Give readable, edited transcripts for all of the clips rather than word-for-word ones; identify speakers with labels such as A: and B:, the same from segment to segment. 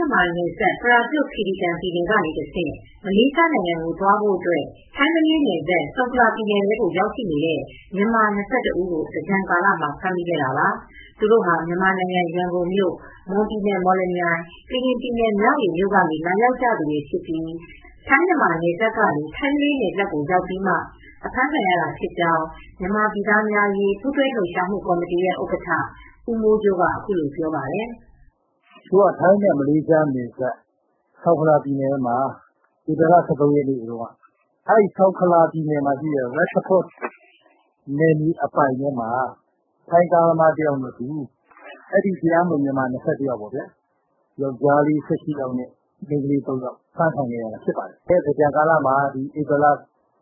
A: မြန်မာနယ်စပ်ပရာကျွတ်ခီရီကန်ပြည်နယ်ကနေတဆင့်မလေးရှားနိုင်ငံကိုသွားဖို့အတွက်ထိုင်းမလေးနယ်စပ်ဆုန်ခလာပြည်နယ်ထဲကိုရောက်ရှိနေတဲ့မြန်မာ21ဦးကိုသင်္ကြန်ကာလမှာဖမ်းမိခဲ့တာပါ။သူတို့ဟာမြန်မာနိုင်ငံရန်ကုန်မြို့မွန်ပြည်နယ်မော်လမြိုင်ကရင်ပြည်နယ်မြောက်ဦးမြို့ကနေလာရောက်ကြသူတွေဖြစ်ပြီးထိုင်းမြန်မာနယ်စပ်ကနေထိုင်းမလေးနယ်စပ်ကိုရောက်ပြီးမှအဖမ်းခံရတာဖြစ်ကြောင်းမြန်မာပြည်သားများရေးပူးတွဲလှုပ်ရှားမှုကော်မတီရဲ့ဥက္ကဋ္ဌဦးမိုးကျိုးကအခုလိုပြောပါတယ်
B: ။သူကထိုင်းနဲ့မလေးရှားနယ်စပ်ဆောက်ခလာပြည်နယ်မှာဒီလ13ရက်နေ့တုန်းကအဲဒီဆောက်ခလာပြည်နယ်မှာရှိတဲ့ Red Fort နယ်မြေအပိုင်ထဲမှာထိုင်းကားသမားတယောက်နဲ့သူအဲဒီတရားမဝင်မြန်မာ21ယောက်ပေါ့ဗျာယောက်ျားလေး18ယောက်နဲ့မိန်းကလေး3ယောက်ဖမ်းခံရတာဖြစ်ပါတယ်။အဲဒီကြာကာလမှာဒီဧပြီလ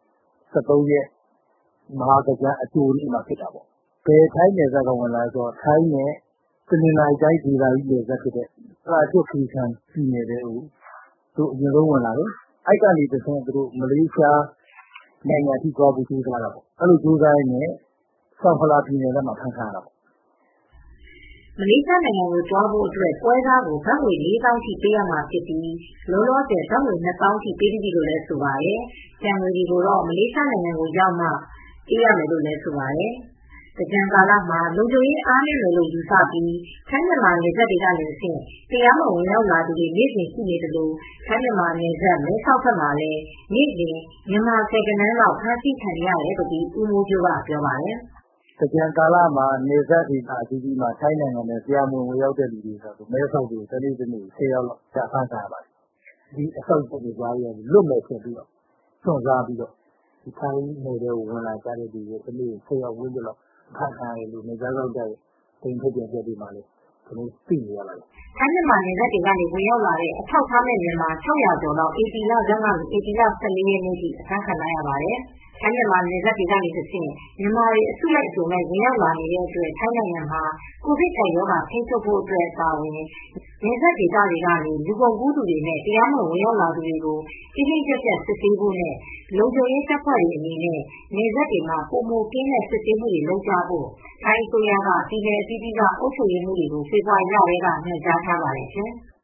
B: 13ရက်မဟာကကြံအကျိုးနေ့မှာဖြစ်တာပေါ့။ဘယ်ထိုင်းနယ်စပ်ကဝင်လာဆိုတော့ထိုင်းနဲ့တနင်္လာရီတိုင်းဒေသကြီးနယ်စပ်ဖြစ်တဲ့ပရာကျွတ်ခီရီကန်ပြည်နယ်တွေကိုသူအရင်ဆုံးဝင်လာတယ်။အဲဒီကနေတဆင့်သူတို့မလေးရှားနိုင်ငံထိသွားဖို့ကြိုးစားတာပေါ့။အဲဒီလိုကြိုးစားရင်းနဲ့ဆောက်ခလာပြည်နယ်ထဲမှာဖမ်းခံရတာပေါ့
A: ။မလေးရှားနိုင်ငံကိုသွားဖို့အတွက်ပွဲစားကိုဘတ်ငွေ4000ထိပေးရမှာဖြစ်ပြီးလောလောဆယ်ဘတ်ငွေ2000ထိပေးပြီးလို့လည်းဆိုပါတယ်။ကျန်ငွေတွေကိုတော့မလေးရှားနိုင်ငံကိုရောက်မှပေးရမယ်လို့လည်းဆိုပါတယ်။သင်္ကြန်ကာလမှာလုံခြုံရေးအားနည်းတယ်လို့ယူဆပြီးထိုင်းမြန်မာနယ်စပ်တွေကနေတဆင့်တရားမဝင်ရောက်လာသူတွေနေ့စဉ်ရှိနေတယ်လို့ထိုင်းမြန်မာနယ်စပ်မဲဆောက်ဘက်မှာလည်းနေ့စဉ်မြန်မာဆယ်ကနန်းလောက်ဖမ်းဆီးခံရတယ်လို့ဦးမိုးကျိုးကပြောပါတယ်
B: ။သင်္ကြန်ကာလမှာနယ်စပ်ဒေသအသီးသီးမှာထိုင်းနိုင်ငံနဲ့တရားမဝင်ဝင်ရောက်တဲ့လူတွေဆိုမဲဆောက်တွေတနေ့10ယောက်လောက်ဖမ်းခံရပါတယ်။ဒီအဆောက်အဦတွေကြားရလွတ်မယ်ဆိုပြီးတော့စွန့်စားပြီးတော့ဒီထိုင်းနယ်ထဲကိုဝင်လာကြတဲ့လူတွေတနေ့10ယောက်ဝန်းကျင်လောက်ဖမ်းခံရတယ်လို့နေကြားဆောင်တဲ့တင်ထုတ်ပြန်ချက်တွေမှာလည်းကျွန်တော်သိနေရပါတယ်
A: ။ထိုင်းမြန်မာနယ်စပ်တွေကနေဝင်ရောက်လာတဲ့အထောက်အထားမဲ့မြန်မာ600ကျော်လောက်ဧပြီလဆန်းကနေဧပြီလ14ရက်နေ့ထိအဖမ်းခံရပါတယ်။ထိုင်းမြန်မာနယ်စပ်တွေကနေတဆင့်မြန်မာတွေအစုလိုက်အပြုံလိုက်ဝင်ရောက်လာနေတဲ့အတွက်ထိုင်းနိုင်ငံမှာကိုဗစ်ကပ်ရောဂါထိန်းချုပ်ဖို့အတွက်အပါအဝင်နယ်စပ်ဒေသတွေကနေလူကုန်ကူးသူတွေနဲ့တရားမဝင်ဝင်ရောက်လာသူတွေကိုတင်းတင်းကျပ်ကျပ်စစ်ဆေးဖို့နဲ့လုံခြုံရေးတပ်ဖွဲ့တွေအနေနဲ့နယ်စပ်တွေမှာပုံမကင်းတဲ့စစ်ဆေးမှုတွေလုပ်ကြဖို့ထိုင်းအစိုးရကပြည်နယ်အသီးသီးကအုပ်ချုပ်ရေးမှုတွေကိုဖေဖော်ဝါရီလကညွှန်ကြားထားပါတယ်ရှင်။